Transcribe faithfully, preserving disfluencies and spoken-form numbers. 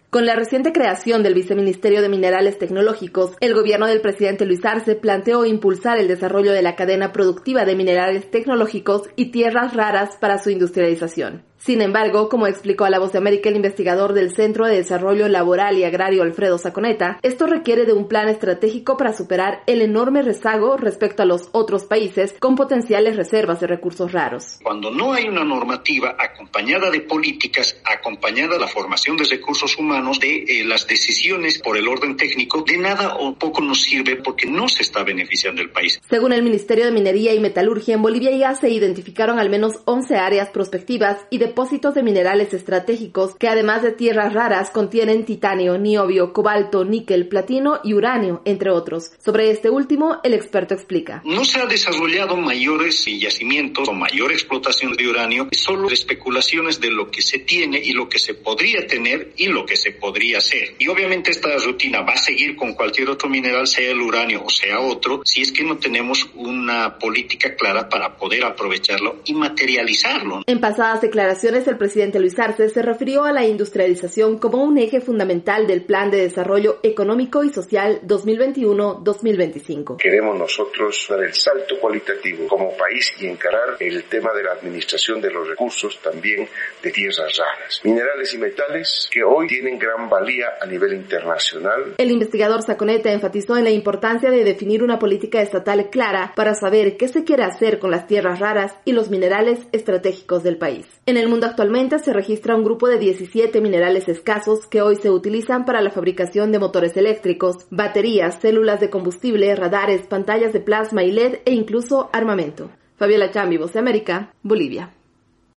Con la reciente creación del Viceministerio de Minerales Tecnológicos, el gobierno del presidente Luis Arce planteó impulsar el desarrollo de la cadena productiva de minerales tecnológicos y tierras raras para su industrialización. Sin embargo, como explicó a La Voz de América el investigador del Centro de Desarrollo Laboral y Agrario Alfredo Saconeta, esto requiere de un plan estratégico para superar el enorme rezago respecto a los otros países con potenciales reservas de recursos raros. Cuando no hay una normativa acompañada de políticas, acompañada de la formación de recursos humanos, de eh, las decisiones por el orden técnico, de nada o poco nos sirve porque no se está beneficiando el país. Según el Ministerio de Minería y Metalurgia, en Bolivia ya se identificaron al menos once áreas prospectivas y de depósitos de minerales estratégicos que además de tierras raras contienen titanio, niobio, cobalto, níquel, platino y uranio, entre otros. Sobre este último, el experto explica. No se ha desarrollado mayores yacimientos o mayor explotación de uranio, solo especulaciones de lo que se tiene y lo que se podría tener y lo que se podría hacer. Y obviamente esta rutina va a seguir con cualquier otro mineral, sea el uranio o sea otro, si es que no tenemos una política clara para poder aprovecharlo y materializarlo. En pasadas declaraciones, el presidente Luis Arce se refirió a la industrialización como un eje fundamental del Plan de Desarrollo Económico y Social dos mil veintiuno a dos mil veinticinco. Queremos nosotros dar el salto cualitativo como país y encarar el tema de la administración de los recursos también de tierras raras, minerales y metales que hoy tienen gran valía a nivel internacional. El investigador Saconeta enfatizó en la importancia de definir una política estatal clara para saber qué se quiere hacer con las tierras raras y los minerales estratégicos del país. En el mundo actualmente se registra un grupo de diecisiete minerales escasos que hoy se utilizan para la fabricación de motores eléctricos, baterías, células de combustible, radares, pantallas de plasma y L E D e incluso armamento. Fabiola Chambi, Voz de América, Bolivia.